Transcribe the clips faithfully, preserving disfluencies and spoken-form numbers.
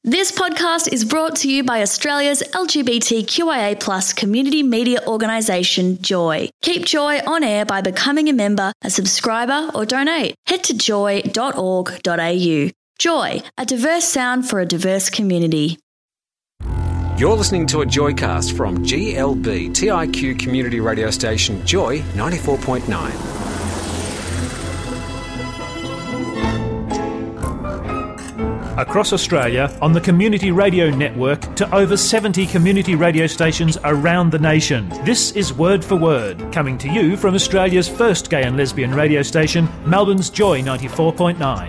This podcast is brought to you by Australia's L G B T Q I A plus community media organisation, Joy. Keep Joy on air by becoming a member, a subscriber or donate. Head to joy dot org dot a u. Joy, a diverse sound for a diverse community. You're listening to a Joycast from G L B T I Q community radio station Joy ninety-four point nine. Across Australia, on the Community Radio Network, to over seventy community radio stations around the nation. This is Word for Word, coming to you from Australia's first gay and lesbian radio station, Melbourne's Joy ninety-four point nine.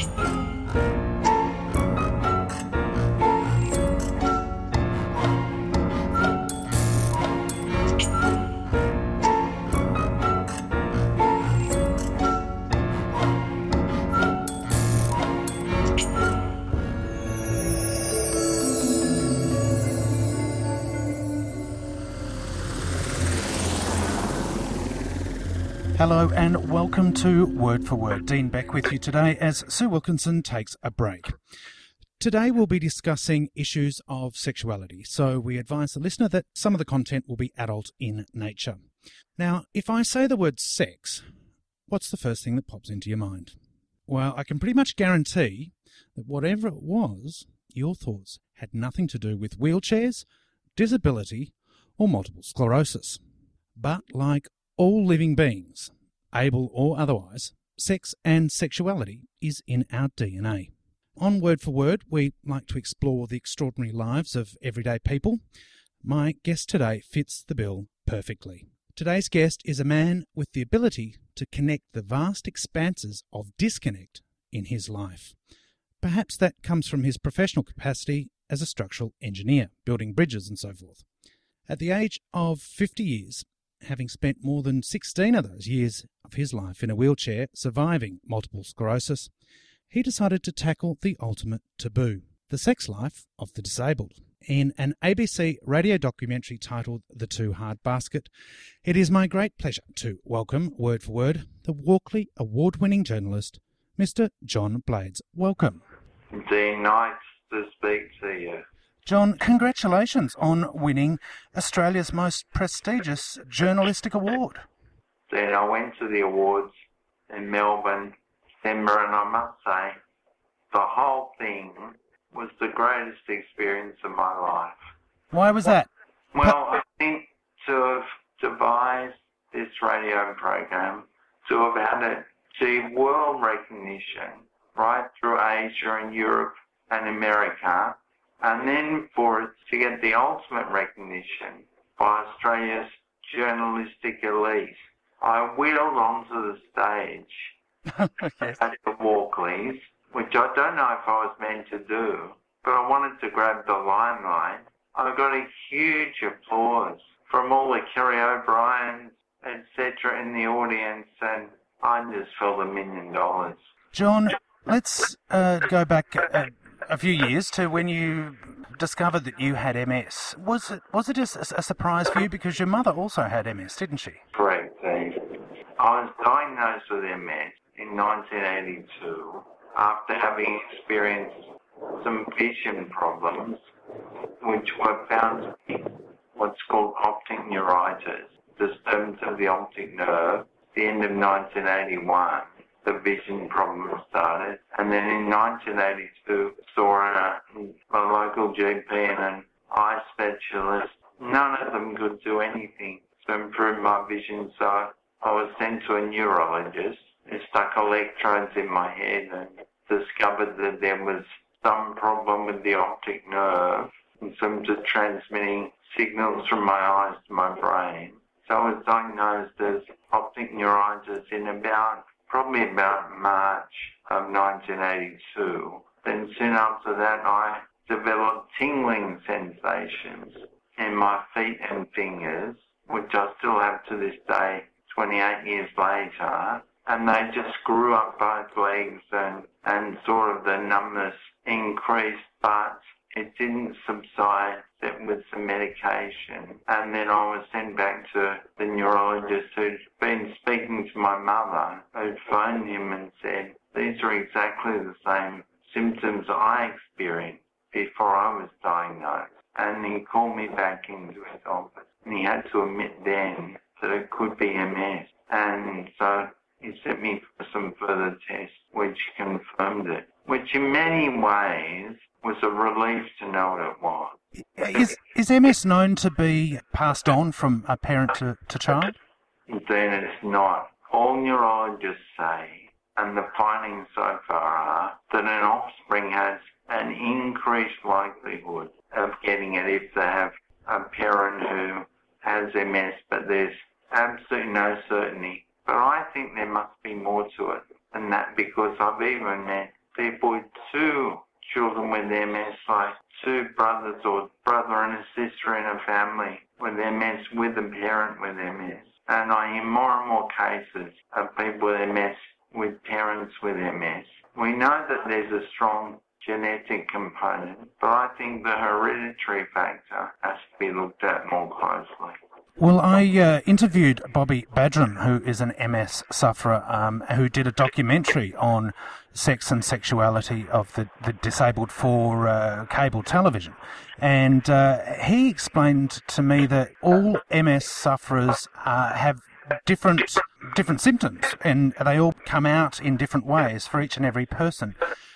Hello and welcome to Word for Word. Dean Beck with you today as Sue Wilkinson takes a break. Today we'll be discussing issues of sexuality, so we advise the listener that some of the content will be adult in nature. Now, if I say the word sex, what's the first thing that pops into your mind? Well, I can pretty much guarantee that whatever it was, your thoughts had nothing to do with wheelchairs, disability, or multiple sclerosis. But like all living beings, able or otherwise, sex and sexuality is in our D N A. On Word for Word, we like to explore the extraordinary lives of everyday people. My guest today fits the bill perfectly. Today's guest is a man with the ability to connect the vast expanses of disconnect in his life. Perhaps that comes from his professional capacity as a structural engineer, building bridges and so forth. At the age of fifty years, having spent more than sixteen of those years of his life in a wheelchair, surviving multiple sclerosis, he decided to tackle the ultimate taboo, the sex life of the disabled. In an A B C radio documentary titled The Too Hard Basket, it is my great pleasure to welcome, Word for Word, the Walkley award-winning journalist, Mister John Blades. Welcome. Dean, nice to speak to you. John, congratulations on winning Australia's most prestigious journalistic award. Then I went to the awards in Melbourne, December, and I must say, the whole thing was the greatest experience of my life. Why was that? Well, I think to have devised this radio program, to have had it achieve world recognition right through Asia and Europe and America, and then for it to get the ultimate recognition by Australia's journalistic elite. I wheeled onto the stage Yes. at the Walkleys, which I don't know if I was meant to do, but I wanted to grab the limelight. I got a huge applause from all the Kerry O'Briens, et cetera in the audience, and I just felt a million dollars. John, let's uh, go back a, a few years to when you discovered that you had M S. Was it was it just a, a surprise for you because your mother also had M S, didn't she? Correct, Steve. I was diagnosed with M S in nineteen eighty-two after having experienced some vision problems which were found to be what's called optic neuritis, disturbance of the optic nerve. At the end of nineteen eighty-one, the vision problem started, and then in nineteen eighty-two saw a, a local G P and an eye specialist. None of them could do anything to improve my vision, so I was sent to a neurologist who stuck electrodes in my head and discovered that there was some problem with the optic nerve in terms of transmitting signals from my eyes to my brain. So I was diagnosed as optic neuritis in about probably about March of nineteen eighty-two. Then soon after that, I developed tingling sensations in my feet and fingers, which I still have to this day, twenty-eight years later. And they just grew up both legs and, and sort of the numbness increased, but it didn't subside except with some medication. And then I was sent back to the neurologist who'd been speaking to my mother, who'd phoned him and said, these are exactly the same symptoms I experienced before I was diagnosed. And he called me back into his office. And he had to admit then that it could be M S. And so he sent me for some further tests which confirmed it, which in many ways was a relief to know what it was. Is, is M S known to be passed on from a parent to, to child? Indeed, it's not. All neurologists say, and the findings so far are, that an offspring has an increased likelihood of getting it if they have a parent who has M S, but there's absolutely no certainty. But I think there must be more to it than that, because I've even met people with two children with M S, like two brothers or brother and a sister in a family with M S, with a parent with M S. And I hear more and more cases of people with M S with parents with M S. We know that there's a strong genetic component, but I think the hereditary factor has to be looked at more closely. Well, I uh, interviewed Bobby Badram, who is an M S sufferer, um, who did a documentary on sex and sexuality of the, the disabled for uh, cable television. And uh, he explained to me that all M S sufferers uh, have different different symptoms, and they all come out in different ways for each and every person.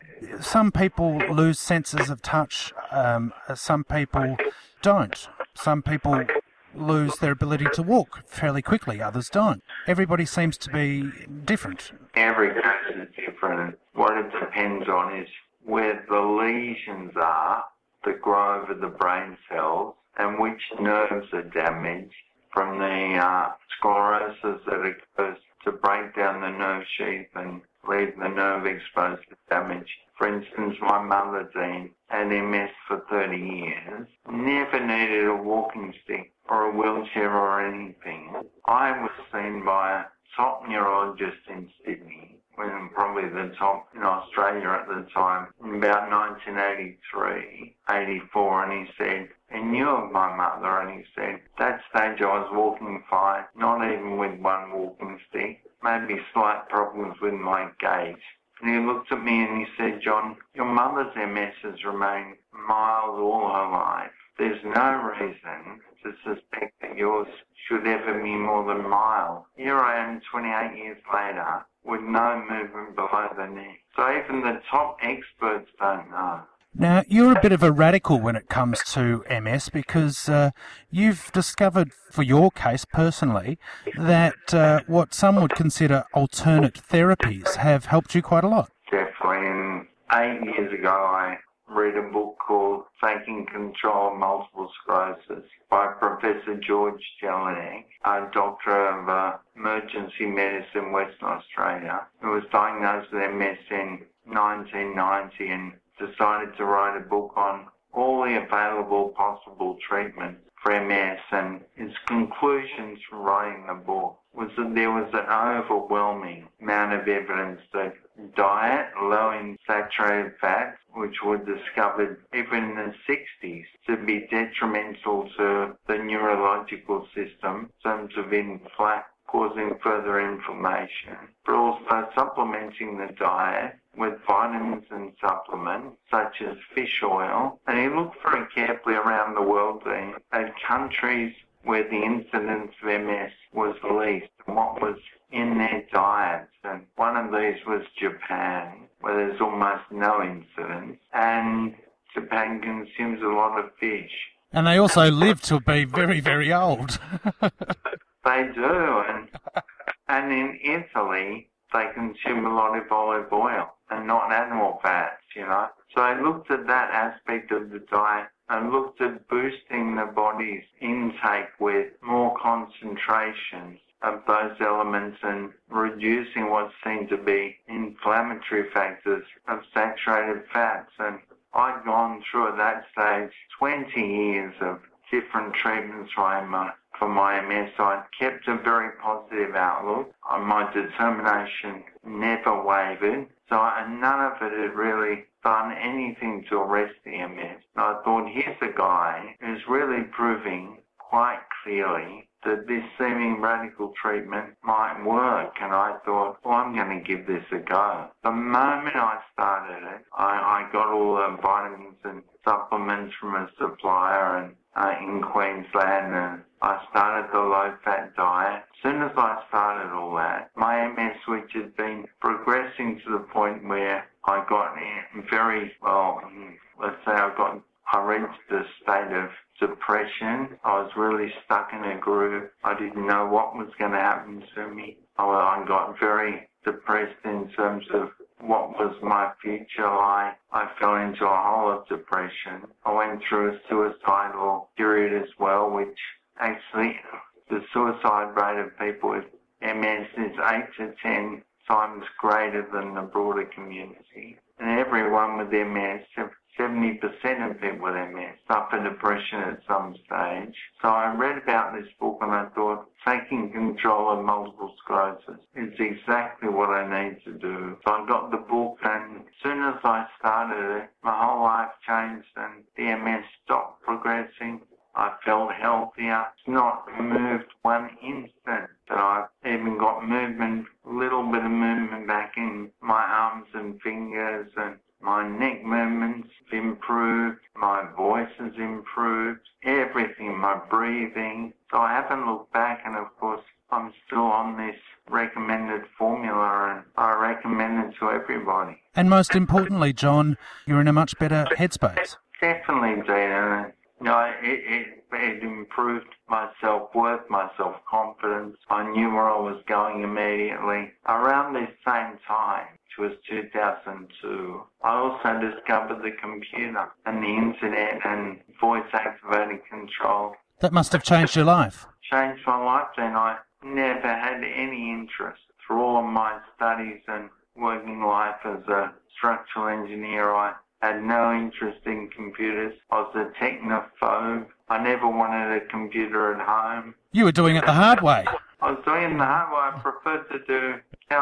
Some people lose senses of touch, um, some people don't. Some people lose their ability to walk fairly quickly, others don't. Everybody seems to be different. Every case is different. What it depends on is where the lesions are that grow over the brain cells and which nerves are damaged from the uh, sclerosis that occurs to break down the nerve sheath and leave the nerve exposed to damage. For instance, my mother, Dean, had M S for thirty years, never needed a walking stick or a wheelchair or anything. I was seen by a top neurologist in Sydney, when probably the top in Australia at the time, in about nineteen eighty-three, eighty-four, and he said, he knew of my mother, and he said, at that stage I was walking fine, not even with one walking stick, maybe slight problems with my gait. And he looked at me and he said, John, your mother's M S has remained mild all her life. There's no reason to suspect that yours should ever be more than mild. Here I am twenty-eight years later with no movement below the neck. So even the top experts don't know. Now, you're a bit of a radical when it comes to M S because uh, you've discovered, for your case personally, that uh, what some would consider alternate therapies have helped you quite a lot. Definitely. And eight years ago, I read a book called Taking Control of Multiple Sclerosis by Professor George Jelinek, a doctor of uh, emergency medicine, Western Australia, who was diagnosed with M S in nineteen ninety and decided to write a book on all the available possible treatments for M S, and his conclusions from writing the book was that there was an overwhelming amount of evidence that diet, low in saturated fats, which were discovered even in the sixties to be detrimental to the neurological system in terms of inflammation, causing further inflammation, but also supplementing the diet with vitamins and supplements such as fish oil. And he looked very carefully around the world then at countries where the incidence of M S was least and what was in their diets. And one of these was Japan, where there's almost no incidence, and Japan consumes a lot of fish. And they also live to be very, very old. They do, and and in Italy they consume a lot of olive oil and not animal fats, you know. So I looked at that aspect of the diet and looked at boosting the body's intake with more concentrations of those elements and reducing what seemed to be inflammatory factors of saturated fats. And I'd gone through at that stage twenty years of different treatments for my For my M S, I kept a very positive outlook. My determination never wavered. So I, none of it had really done anything to arrest the M S. And I thought, here's a guy who's really proving quite clearly that this seeming radical treatment might work, and I thought, well, I'm going to give this a go. The moment I started it, I, I got all the vitamins and supplements from a supplier and uh, in Queensland, and I started the low-fat diet. As soon as I started all that, my M S, which had been progressing to the point where I got in very, well, let's say I got, I reached a state of depression. I was really stuck in a groove. I didn't know what was going to happen to me. I, I got very depressed in terms of what was my future like. I fell into a hole of depression. I went through a suicidal period as well, which actually the suicide rate of people with M S is eight to ten times greater than the broader community. And everyone with M S, seventy percent of people with M S suffer depression at some stage. So I read about this book and I thought, taking control of multiple sclerosis is exactly what I need to do. So I got the book, and as soon as I started it, my whole life changed and the M S stopped progressing. I felt healthier. It's not moved one instant. So I've even got movement, a little bit of movement back in my arms and fingers, and my neck movements have improved, my voice has improved, everything, my breathing. So I haven't looked back, and of course I'm still on this recommended formula, and I recommend it to everybody. And most importantly, John, you're in a much better headspace. Definitely, Dana. You know, it, it, it improved my self-worth, my self-confidence. I knew where I was going immediately. Around this same time, which was two thousand two, I also discovered the computer and the internet and voice-activated control. That must have changed your life. Changed my life, and I never had any interest. Through all of my studies and working life as a structural engineer, I had no interest in computers. I was a technophobe. I never wanted a computer at home. You were doing it the hard way. I was doing it the hard way. I preferred to do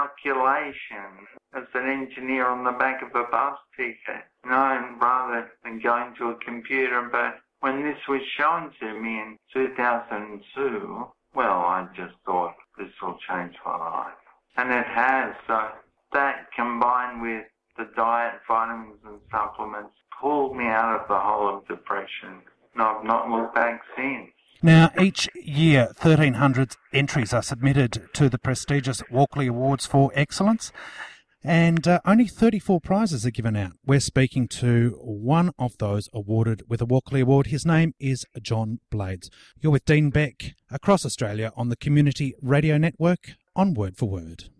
calculation as an engineer on the back of a bus ticket, you know, rather than going to a computer. But when this was shown to me in two thousand two, well, I just thought this will change my life. And it has. So that, combined with the diet, vitamins and supplements, pulled me out of the hole of depression, and I've not looked back since. Now, each year, thirteen hundred entries are submitted to the prestigious Walkley Awards for Excellence, and uh, only thirty-four prizes are given out. We're speaking to one of those awarded with a Walkley Award. His name is John Blades. You're with Dean Beck across Australia on the Community Radio Network on Word for Word.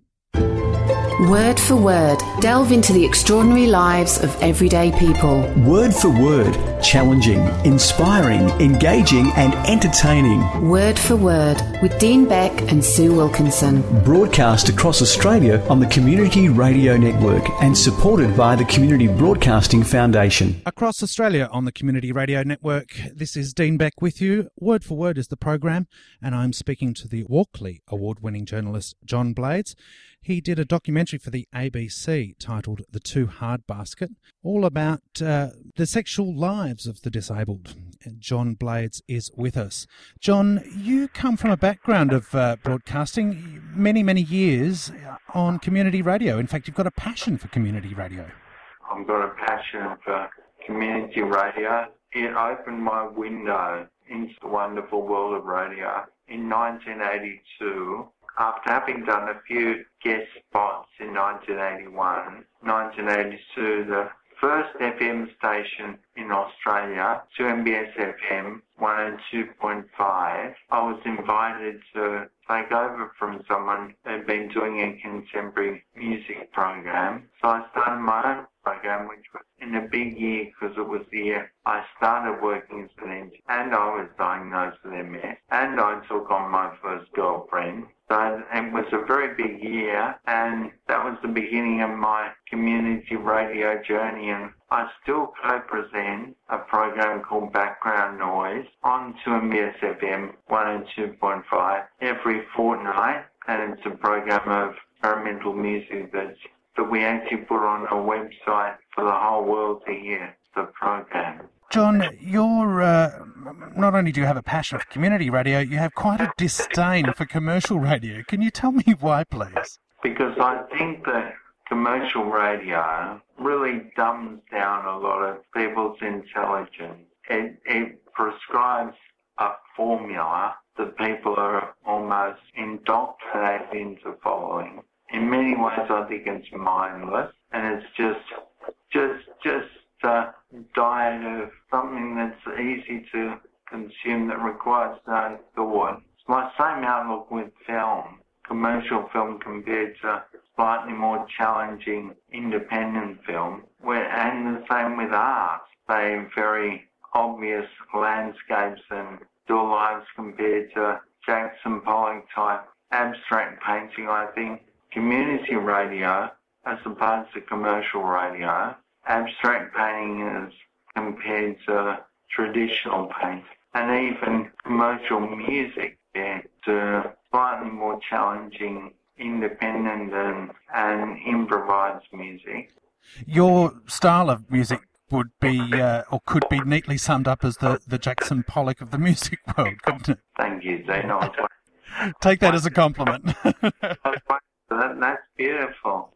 Word for Word. Delve into the extraordinary lives of everyday people. Word for Word. Challenging, inspiring, engaging and entertaining. Word for Word with Dean Beck and Sue Wilkinson. Broadcast across Australia on the Community Radio Network and supported by the Community Broadcasting Foundation. Across Australia on the Community Radio Network, this is Dean Beck with you. Word for Word is the program, and I'm speaking to the Walkley Award-winning journalist John Blades. He did a documentary for the A B C titled The Too Hard Basket, all about uh, the sexual lives of the disabled. And John Blades is with us. John, you come from a background of uh, broadcasting, many, many years on community radio. In fact, you've got a passion for community radio. I've got a passion for community radio. It opened my window into the wonderful world of radio in nineteen eighty-two. After having done a few guest spots in nineteen eighty-one, nineteen eighty-two, the first F M station in Australia, two M B S F M, one oh two point five, I was invited to take over from someone who'd been doing a contemporary music program. So I started my own program, which was in a big year because it was the year I started working as an engineer, and I was diagnosed with M S, and I took on my first girlfriend. So it was a very big year, and that was the beginning of my community radio journey. And I still co-present a program called Background Noise on two M B S F M one oh two point five every fortnight, and it's a program of experimental music that's, that we actually put on a website for the whole world to hear the program. John, you're uh, not only do you have a passion for community radio, you have quite a disdain for commercial radio. Can you tell me why, please? Because I think that commercial radio really dumbs down a lot of people's intelligence. It, it prescribes a formula that people are almost indoctrinated into following. In many ways, I think it's mindless, and it's just, just, just a diet of something that's easy to consume that requires no thought. It's my same outlook with film, commercial film compared to slightly more challenging independent film, where, and the same with art. They very obvious landscapes and still lives compared to Jackson Pollock type abstract painting. I think community radio, as opposed to commercial radio, abstract painting is compared to traditional painting, and even commercial music, yeah, to slightly more challenging independent and, and improvised music. Your style of music would be, uh, or could be neatly summed up as the, the Jackson Pollock of the music world, couldn't it? Thank you, Zeno. Take that as a compliment. that, that's beautiful.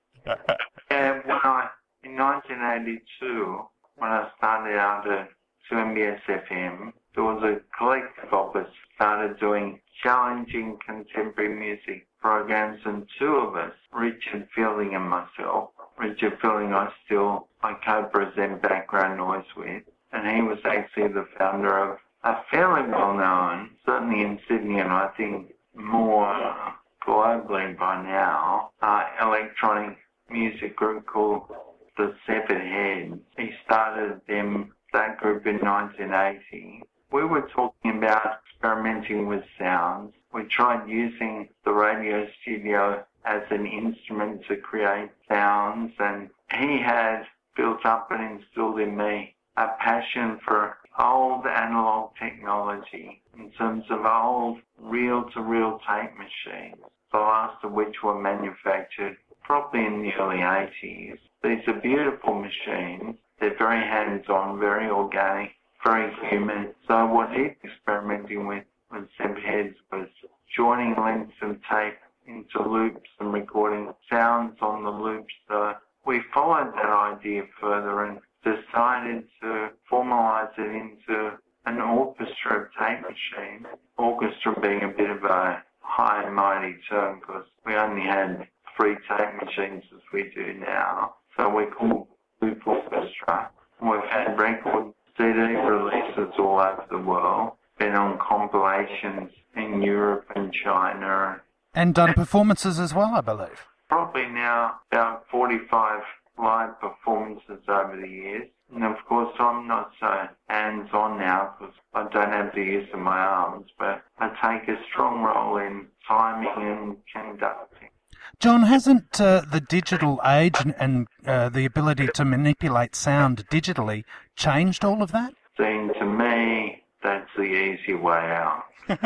Yeah, when I, in nineteen eighty-two, when I started out at two M B S F M, there was a collective of us started doing challenging contemporary music programs, and two of us, Richard Fielding and myself, Richard Fielding I still I co-present Background Noise with, and he was actually the founder of a fairly well-known, certainly in Sydney and I think more globally by now, uh, electronic music group called the Severed Heads. He started them, that group in nineteen eighty. We were talking about experimenting with sounds. We tried using the radio studio as an instrument to create sounds, and he had built up and instilled in me a passion for old analog technology in terms of old reel-to-reel tape machines, the last of which were manufactured probably in the early eighties. These are beautiful machines. They're very hands-on, very organic, very human. So what he's experimenting with with Severed Heads was joining lengths of tape into loops and recording sounds on the loops. So we followed that idea further and decided to formalize it into an orchestra of tape machines. Orchestra being a bit of a high and mighty term because we only had three tape machines as we do now. So we called Loop Orchestra. We've had record C D releases all over the world, been on compilations in Europe and China. And done performances as well, I believe. Probably now about forty-five live performances over the years. And of course I'm not so hands-on now because I don't have the use of my arms, but I take a strong role in timing and conducting. John, hasn't uh, the digital age and, and uh, the ability to manipulate sound digitally changed all of that? Seems to me that's the easy way out.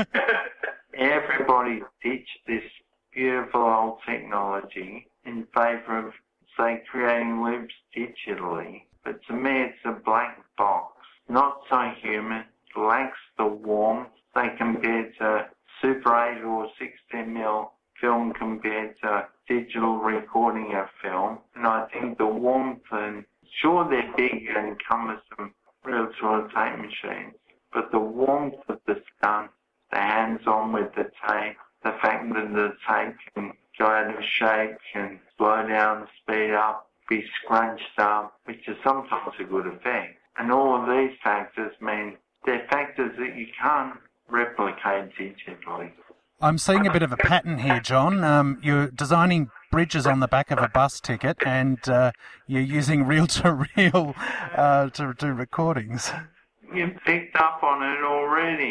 Everybody ditched this beautiful old technology in favour of, say, creating loops digitally. But to me, it's a black box, not so human, lacks the warmth. They compared to Super eight or sixteen mil film compared to digital recording of film. And I think the warmth, and sure they're big and cumbersome real-to-real tape machines, but the warmth of the sound, the hands-on with the tape, the fact that the tape can go out of shape, can slow down, speed up, be scrunched up, which is sometimes a good effect. And all of these factors mean they're factors that you can't replicate digitally. I'm seeing a bit of a pattern here, John. Um, you're designing bridges on the back of a bus ticket and uh, you're using reel-to-reel uh, to do recordings. You picked up on it already.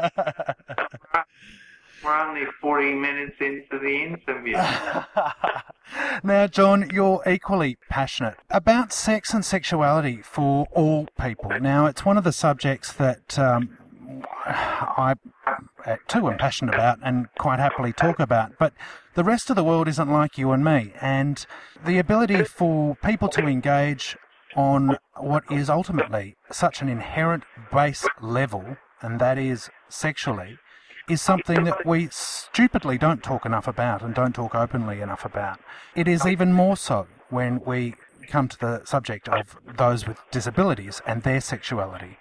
We're only forty minutes into the interview. Now, John, you're equally passionate about sex and sexuality for all people. Now, it's one of the subjects that um, I too am passionate about and quite happily talk about, but the rest of the world isn't like you and me, and the ability for people to engage on what is ultimately such an inherent base level and that is sexually, is something that we stupidly don't talk enough about and don't talk openly enough about. It is even more so when we come to the subject of those with disabilities and their sexuality.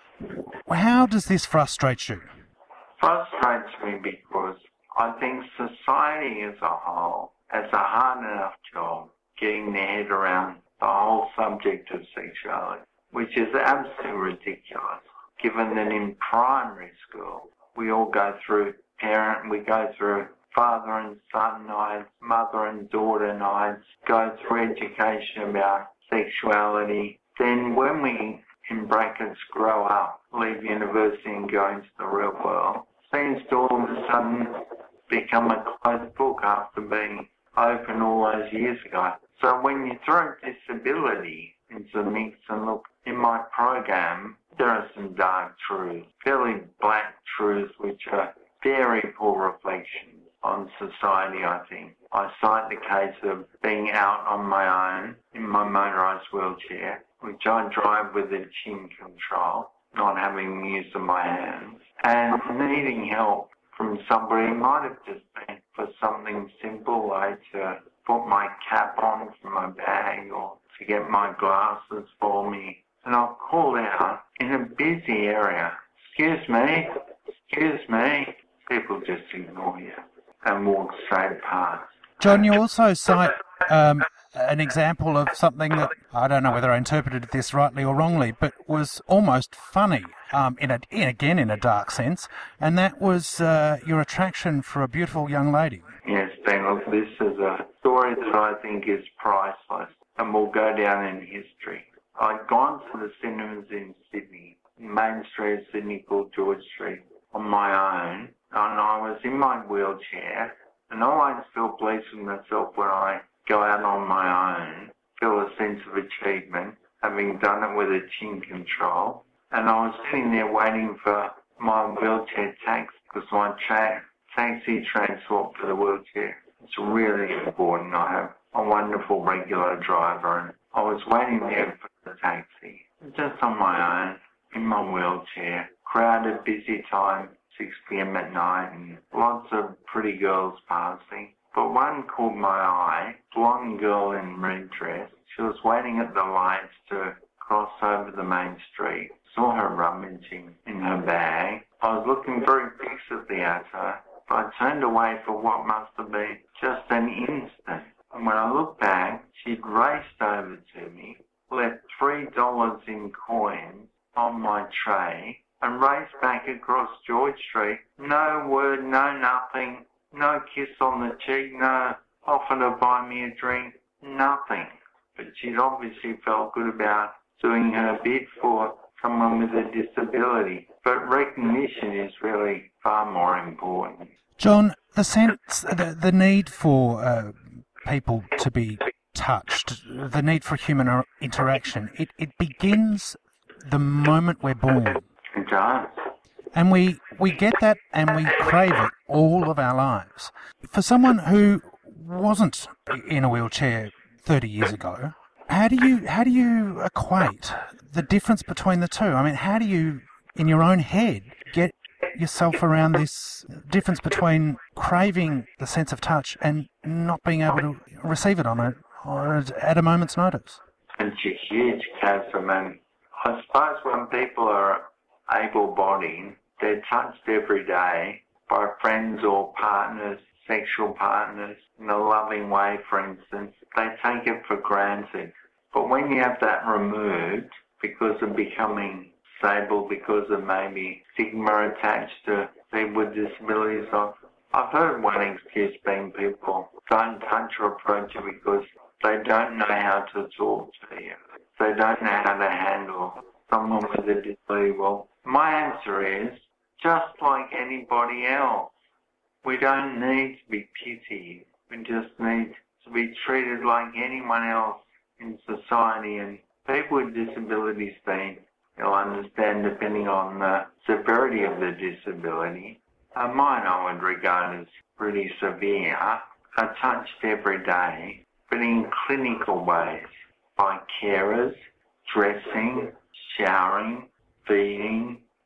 How does this frustrate you? Frustrates me because I think society as a whole has a hard enough job getting their head around the whole subject of sexuality, which is absolutely ridiculous, given that in primary school we all go through parent, we go through father and son nights, mother and daughter nights, go through education about sexuality. Then when we, in brackets, grow up, leave university and go into the real world, seems to all of a sudden become a closed book after being open all those years ago. So when you throw disability into the mix, and look, in my program, there are some dark truths, fairly black truths, which are very poor reflections on society, I think. I cite the case of being out on my own in my motorised wheelchair, which I drive with a chin control, not having the use of my hands, and needing help from somebody. It might have just been for something simple, like to put my cap on for my bag or to get my glasses for me. And I'll call out in a busy area, excuse me, excuse me. People just ignore you and walk straight past. John, you also cite um, an example of something that, I don't know whether I interpreted this rightly or wrongly, but was almost funny, um, in a, in, again in a dark sense, and that was uh, your attraction for a beautiful young lady. Yes, Ben, look, this is a story that I think is priceless and will go down in history. I'd gone to the cinemas in Sydney, Main Street of Sydney, called George Street, on my own, and I was in my wheelchair, and I always feel pleased with myself when I go out on my own, feel a sense of achievement, having done it with a chin control. And I was sitting there waiting for my wheelchair taxi, because my tra- taxi transport for the wheelchair is really important. I have a wonderful regular driver, and I was waiting there for the taxi, just on my own, in my wheelchair, crowded, busy time, six p.m. at night, and lots of pretty girls passing. But one caught my eye, blonde girl in red dress. She was waiting at the lights to cross over the main street. Saw her rummaging in her bag. I was looking very fixedly at her, but I turned away for what must have been just an instant. And when I looked back, she'd raced over to me, left three dollars in coins on my tray, and raced back across George Street. No word, no nothing, no kiss on the cheek, no offer to buy me a drink, nothing. But she'd obviously felt good about doing her bit for someone with a disability. But recognition is really far more important. John, the sense, the, the need for uh, people to be touched, the need for human interaction, it, it begins the moment we're born. It does. And we, we get that and we crave it all of our lives. For someone who wasn't in a wheelchair thirty years ago, how do you how do you equate the difference between the two? I mean, how do you, in your own head, get yourself around this difference between craving the sense of touch and not being able to receive it on a, or at a moment's notice? It's a huge chasm, and I suppose when people are able-bodied, they're touched every day by friends or partners, sexual partners, in a loving way, for instance. They take it for granted. But when you have that removed because of becoming disabled, because of maybe stigma attached to people with disabilities, I've, I've heard one excuse being people don't touch or approach you because they don't know how to talk to you. They don't know how to handle someone with a disability. Well, my answer is, just like anybody else, we don't need to be pitied. We just need to be treated like anyone else in society. And people with disabilities, they, you'll understand, depending on the severity of the disability, uh, mine I would regard as pretty severe, are touched every day, but in clinical ways, by carers, dressing, showering, feeding,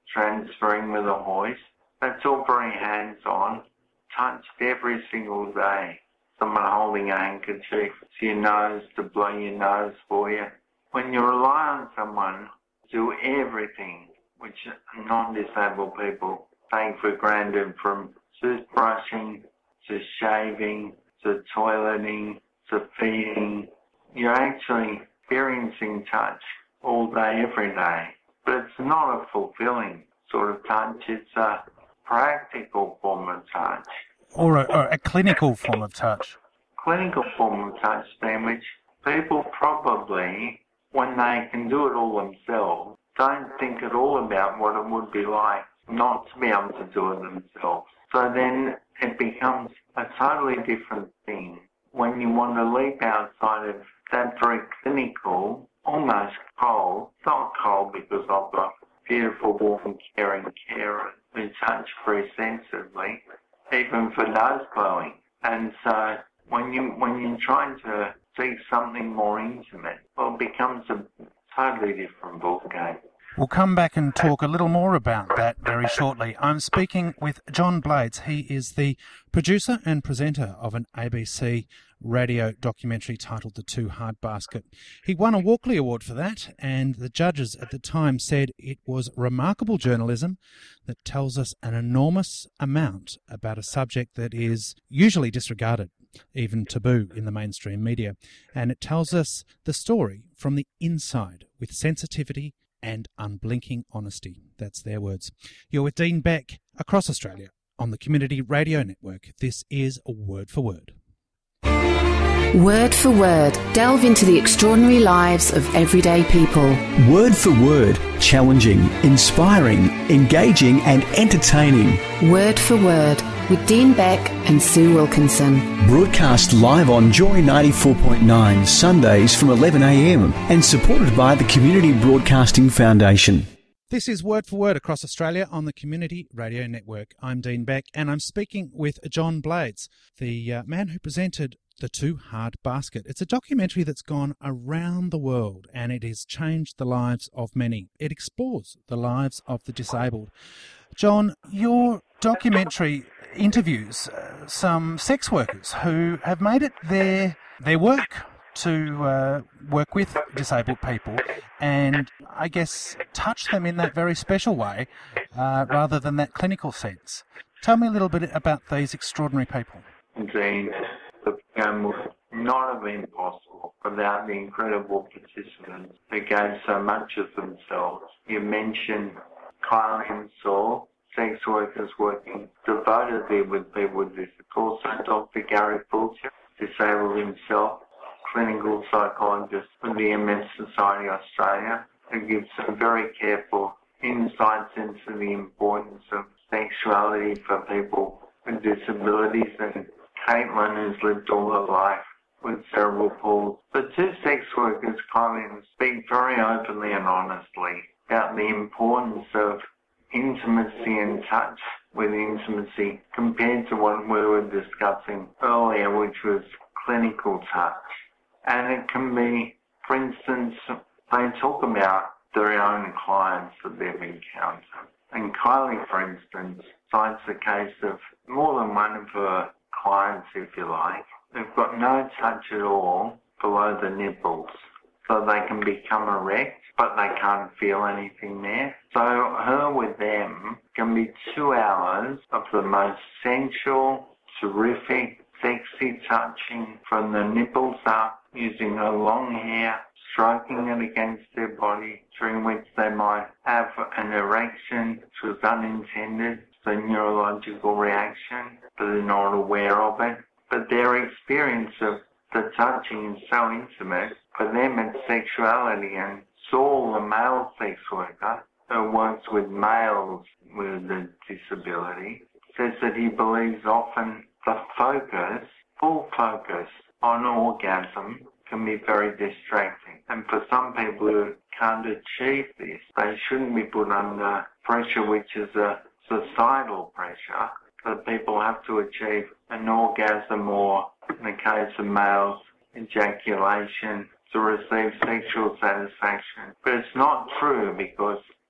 transferring with a hoist. That's all very hands-on, touched every single day. Someone holding a handkerchief to your nose to blow your nose for you. When you rely on someone to do everything, which non-disabled people take for granted, from toothbrushing to shaving to toileting to feeding, you're actually experiencing touch all day, every day. But it's not a fulfilling sort of touch, it's a practical form of touch. Or a, or a clinical form of touch. Clinical form of touch, then, which people probably, when they can do it all themselves, don't think at all about what it would be like not to be able to do it themselves. So then it becomes a totally different thing when you want to leap outside of that very clinical, almost cold, not cold because I've got beautiful, warm, caring carers who touch very sensitively, even for nose blowing. And so when, you, when you're trying to see something more intimate, well, it becomes a totally different ballgame. We'll come back and talk a little more about that very shortly. I'm speaking with John Blades. He is the producer and presenter of an A B C radio documentary titled The Too Hard Basket. He won a Walkley Award for that, and the judges at the time said it was remarkable journalism that tells us an enormous amount about a subject that is usually disregarded, even taboo in the mainstream media. And it tells us the story from the inside with sensitivity and unblinking honesty. That's their words. You're with Dean Beck across Australia on the Community Radio Network. This is Word for Word. Word for Word. Delve into the extraordinary lives of everyday people. Word for Word. Challenging, inspiring, engaging and entertaining. Word for Word with Dean Beck and Sue Wilkinson. Broadcast live on Joy ninety-four point nine Sundays from eleven a m and supported by the Community Broadcasting Foundation. This is Word for Word across Australia on the Community Radio Network. I'm Dean Beck and I'm speaking with John Blades, the uh, man who presented The Too Hard Basket. It's a documentary that's gone around the world and it has changed the lives of many. It explores the lives of the disabled. John, your documentary interviews uh, some sex workers who have made it their their work to uh, work with disabled people and, I guess, touch them in that very special way uh, rather than that clinical sense. Tell me a little bit about these extraordinary people. Indeed, the program would not have been possible without the incredible participants who gave so much of themselves. You mentioned Kylie and Saul, sex workers working devotedly with people with disabilities. Also, Doctor Gary Fulcher, disabled himself, clinical psychologist with the M S Society Australia, who gives some very careful insights into the importance of sexuality for people with disabilities, and Caitlin, who's lived all her life with cerebral palsy. The two sex workers, Kylie, speak very openly and honestly about the importance of intimacy and touch with intimacy compared to what we were discussing earlier, which was clinical touch. And it can be, for instance, they talk about their own clients that they've encountered. And Kylie, for instance, cites the case of more than one of her clients, if you like. They've got no touch at all below the nipples, so they can become erect, but they can't feel anything there. So her with them can be two hours of the most sensual, terrific, sexy touching from the nipples up, using her long hair, stroking it against their body, during which they might have an erection which was unintended, the neurological reaction, but they're not aware of it. But their experience of the touching is so intimate, for them it's sexuality. And Saul, the male sex worker, who works with males with a disability, says that he believes often the focus, full focus on orgasm can be very distracting. And for some people who can't achieve this, they shouldn't be put under pressure, which is a societal pressure, that people have to achieve an orgasm or, in the case of males, ejaculation to receive sexual satisfaction. But it's not true, because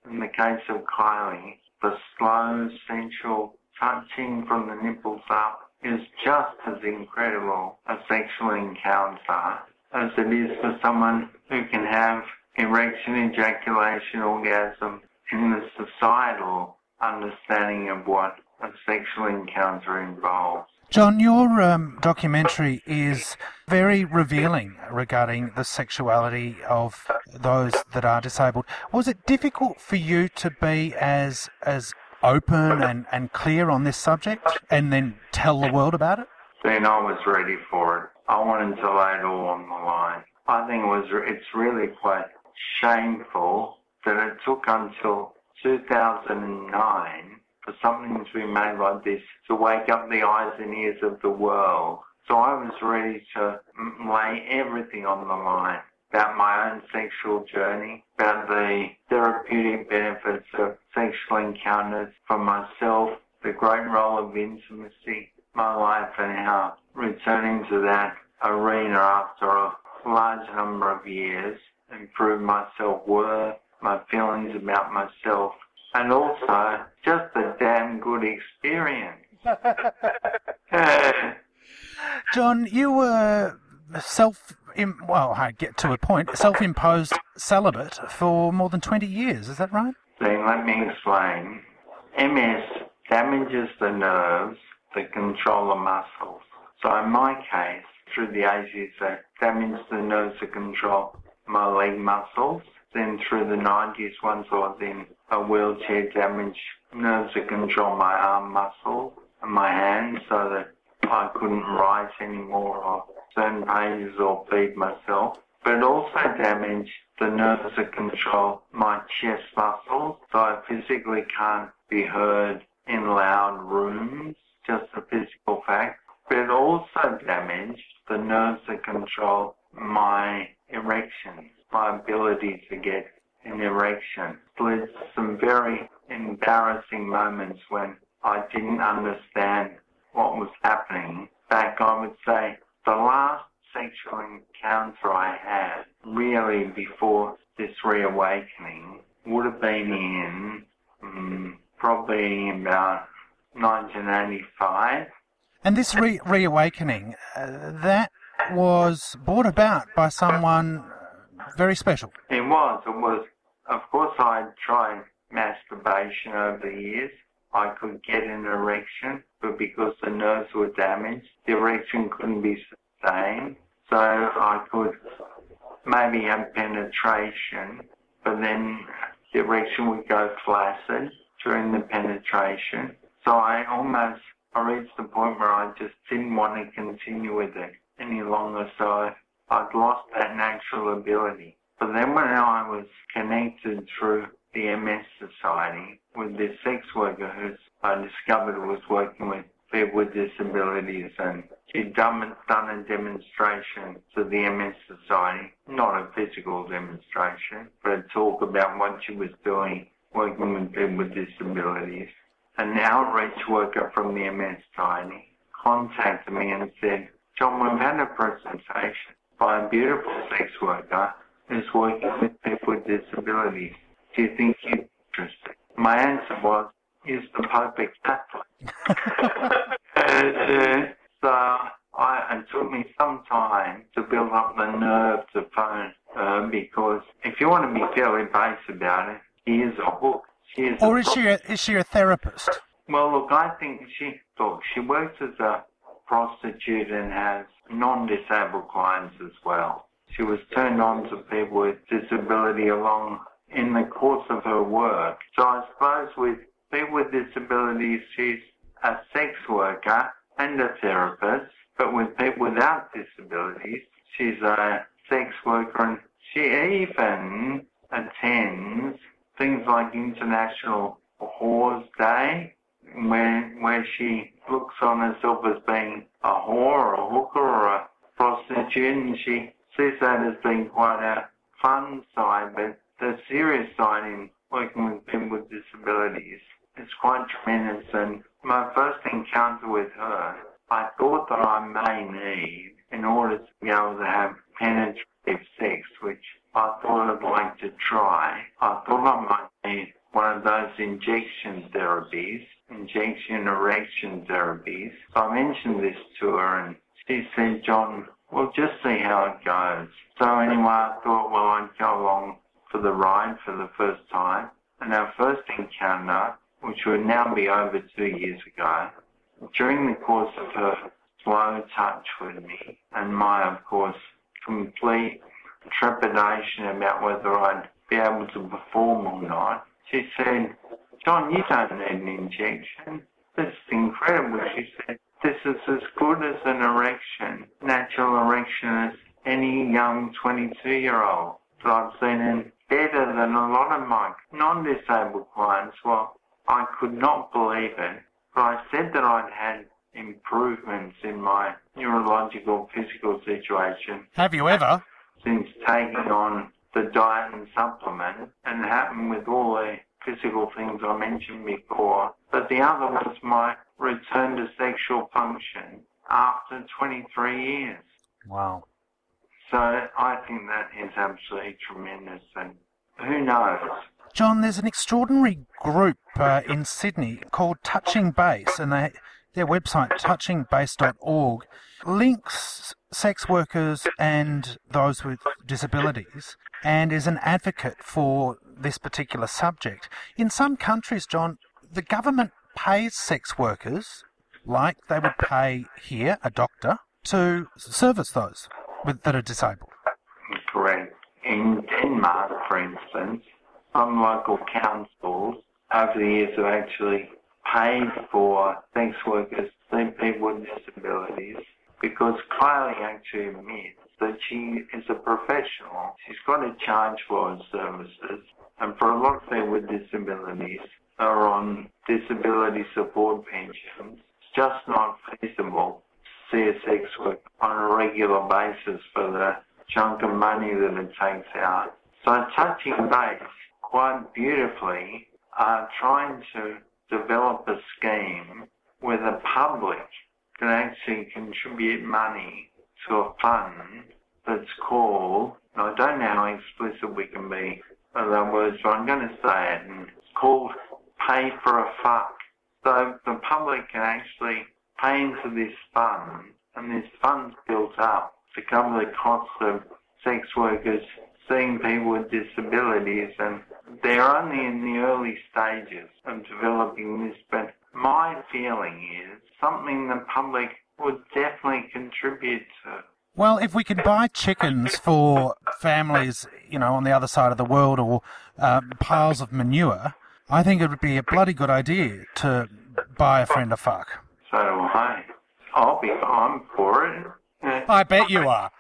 in the case of Kylie, the slow, sensual touching from the nipples up is just as incredible a sexual encounter as it is for someone who can have erection, ejaculation, orgasm in the societal understanding of what a sexual encounter involves. John, your um, documentary is very revealing regarding the sexuality of those that are disabled. Was it difficult for you to be as as open and, and clear on this subject and then tell the world about it? Then I was ready for it. I wanted to lay it all on the line. I think it was. It's really quite shameful that it took until two thousand nine for something to be made like this to wake up the eyes and ears of the world. So I was ready to lay everything on the line about my own sexual journey, about the therapeutic benefits of sexual encounters for myself, the great role of intimacy, my life, and how returning to that arena after a large number of years improved my self-worth, my feelings about myself, and also just a damn good experience. John, you were self, well, I get to a point, self-imposed celibate for more than twenty years, is that right? Then let me explain. M S damages the nerves that control the muscles. So in my case, through the ages, it damaged the nerves that control my leg muscles. Then through the nineties, once I was in a wheelchair, damaged nerves that control my arm muscles and my hands so that I couldn't write anymore or certain pages or feed myself. But it also damaged the nerves that control my chest muscles, so I physically can't be heard in loud rooms, just a physical fact. But it also damaged the nerves that control my erections, my ability to get an erection. There's some very embarrassing moments when I didn't understand what was happening. In fact, I would say the last sexual encounter I had, really before this reawakening, would have been in um, probably about nineteen eighty-five. And this re- reawakening, uh, that was brought about by someone very special. It was. It was. Of course, I had tried masturbation over the years. I could get an erection, but because the nerves were damaged, the erection couldn't be sustained. So I could maybe have penetration, but then the erection would go flaccid during the penetration. So I almost, I reached the point where I just didn't want to continue with it any longer, so I'd lost that natural ability. But then when I was connected through the M S Society with this sex worker who I discovered was working with people with disabilities, and she'd done, done a demonstration to the M S Society, not a physical demonstration, but a talk about what she was doing working with people with disabilities. An outreach worker from the M S Society contacted me and said, John, we've had a presentation by a beautiful sex worker who's working with people with disabilities. Do you think you're interested? My answer was, is the Pope a Catholic? and, uh, so I, it took me some time to build up the nerve to phone her, because if you want to be fairly base about it, she is a hook. She is or a is she a, is she a therapist? Well, look, I think she, look, she works as a prostitute and has non-disabled clients as well. She was turned on to people with disability along in the course of her work. So I suppose with people with disabilities, she's a sex worker and a therapist, but with people without disabilities, she's a sex worker, and she even attends things like International Whores Day, where, where she looks on herself as being a whore or a hooker or a prostitute, and she sees that as being quite a fun side, but the serious side in working with people with disabilities is quite tremendous. And my first encounter with her, I thought that I may need, in order to be able to have penetrative sex, which I thought I'd like to try, I thought I might need injection therapies, injection erection therapies. So I mentioned this to her and she said, John, we'll just see how it goes. So anyway, I thought, well, I'd go along for the ride for the first time. And our first encounter, which would now be over two years ago, during the course of her slow touch with me and my, of course, complete trepidation about whether I'd be able to perform or not, she said, John, you don't need an injection. This is incredible. She said, this is as good as an erection, natural erection, as any young twenty-two-year-old that I've seen, and better than a lot of my non-disabled clients. Well, I could not believe it, but I said that I'd had improvements in my neurological physical situation. Have you ever? Since taking on the diet and supplement, and it happened with all the physical things I mentioned before. But the other was my return to sexual function after twenty-three years. Wow. So I think that is absolutely tremendous, and who knows? John, there's an extraordinary group uh, in Sydney called Touching Base, and they, their website, touching base dot org, links sex workers and those with disabilities and is an advocate for this particular subject. In some countries, John, the government pays sex workers, like they would pay here a doctor, to service those with, that are disabled. Correct. In Denmark, for instance, some local councils over the years have actually paid for sex workers to see people with disabilities, because Kylie actually admits that she is a professional. She's got to charge for her services, and for a lot of people with disabilities are on disability support pensions. It's just not feasible to see a sex worker on a regular basis for the chunk of money that it takes out. So Touching Base, quite beautifully, are trying to develop a scheme where the public can actually contribute money to a fund that's called, I don't know how explicit we can be with our words, but I'm going to say it, and it's called Pay for a Fuck. So the public can actually pay into this fund, and this fund's built up to cover the costs of sex workers seeing people with disabilities, and they're only in the early stages of developing this, but my feeling is something the public would definitely contribute to. Well, if we could buy chickens for families, you know, on the other side of the world, or uh, piles of manure, I think it would be a bloody good idea to buy a friend a fuck. So do I. I'll be, I'm for it. I bet you are.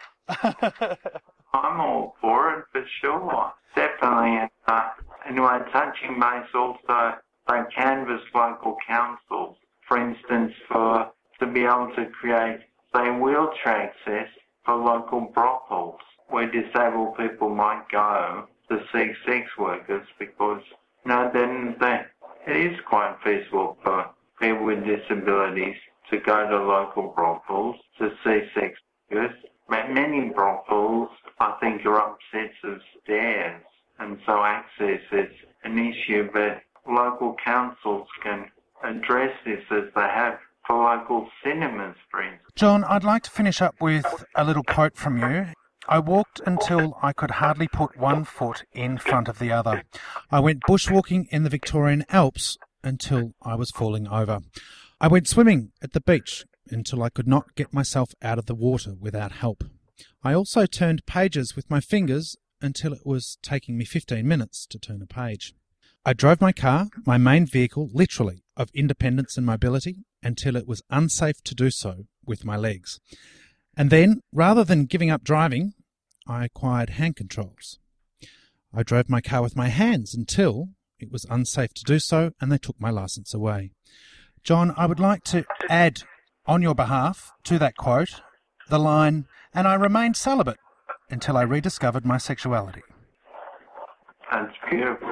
I'm all for it, for sure. Definitely. Uh, anyway, Touching Base also, they canvass local councils, for instance, for to be able to create, say, wheelchair access for local brothels where disabled people might go to see sex workers, because, you know, then they, it is quite feasible for people with disabilities to go to local brothels to see sex workers. Many brothels, I think, are up sets of stairs, and so access is an issue, but local councils can address this as they have for local cinemas, for instance. John, I'd like to finish up with a little quote from you. I walked until I could hardly put one foot in front of the other. I went bushwalking in the Victorian Alps until I was falling over. I went swimming at the beach until I could not get myself out of the water without help. I also turned pages with my fingers until it was taking me fifteen minutes to turn a page. I drove my car, my main vehicle, literally, of independence and mobility, until it was unsafe to do so with my legs. And then, rather than giving up driving, I acquired hand controls. I drove my car with my hands until it was unsafe to do so, and they took my licence away. John, I would like to add, on your behalf, to that quote, the line, and I remained celibate until I rediscovered my sexuality. That's beautiful.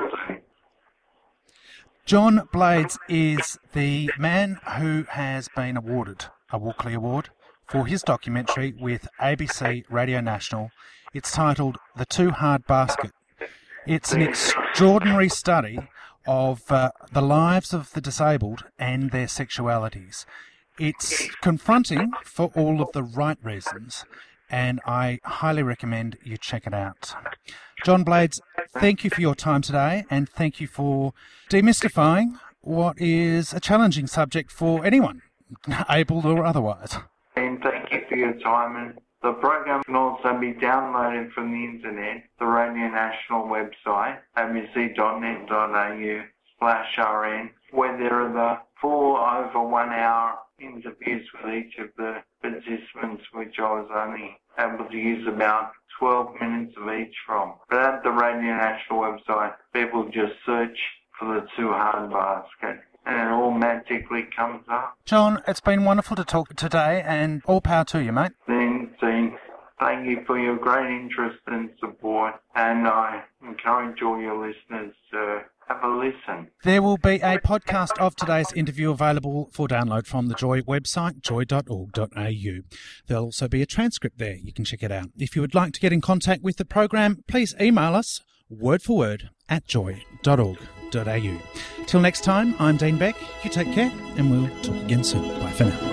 John Blades is the man who has been awarded a Walkley Award for his documentary with A B C Radio National. It's titled The Too Hard Basket. It's an extraordinary study of uh, the lives of the disabled and their sexualities. It's confronting for all of the right reasons, and I highly recommend you check it out. John Blades, thank you for your time today, and thank you for demystifying what is a challenging subject for anyone, able or otherwise. And thank you for your time. And the program can also be downloaded from the internet, the Radio National website, a b c dot net dot a u slash r n, where there are the full over one hour interviews with each of the participants, which I was only able to use about twelve minutes of each from. But at the Radio National website, people just search for the Too Hard Basket, and it automatically comes up. John, it's been wonderful to talk today, and all power to you, mate. Then, Dean, thank you for your great interest and support, and I encourage all your listeners to have a listen. There will be a podcast of today's interview available for download from the Joy website, joy dot org dot a u. There'll also be a transcript there. You can check it out. If you would like to get in contact with the program, please email us, word for word, at joy dot org dot a u. Till next time, I'm Dean Beck. You take care, and we'll talk again soon. Bye for now.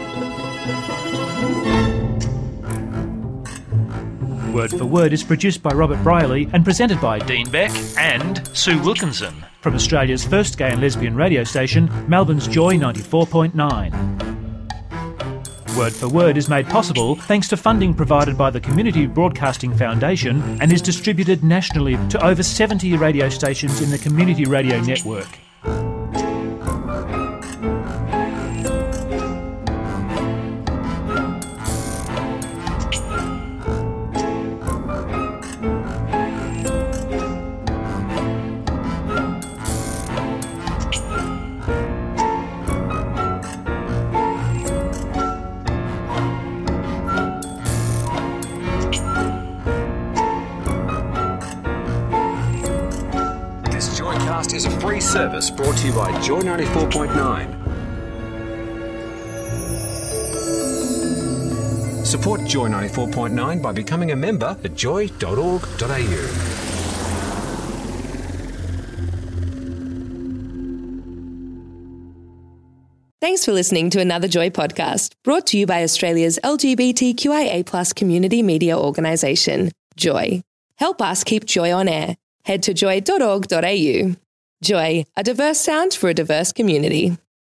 Word for Word is produced by Robert Briley and presented by Dean Beck and Sue Wilkinson from Australia's first gay and lesbian radio station, Melbourne's Joy ninety-four point nine. Word for Word is made possible thanks to funding provided by the Community Broadcasting Foundation and is distributed nationally to over seventy radio stations in the Community Radio Network. Is a free service brought to you by Joy ninety-four point nine. Support Joy ninety-four point nine by becoming a member at joy dot org dot a u. Thanks for listening to another Joy podcast, brought to you by Australia's L G B T Q I A plus community media organisation, Joy. Help us keep Joy on air. Head to joy dot org dot a u. Joy, a diverse sound for a diverse community.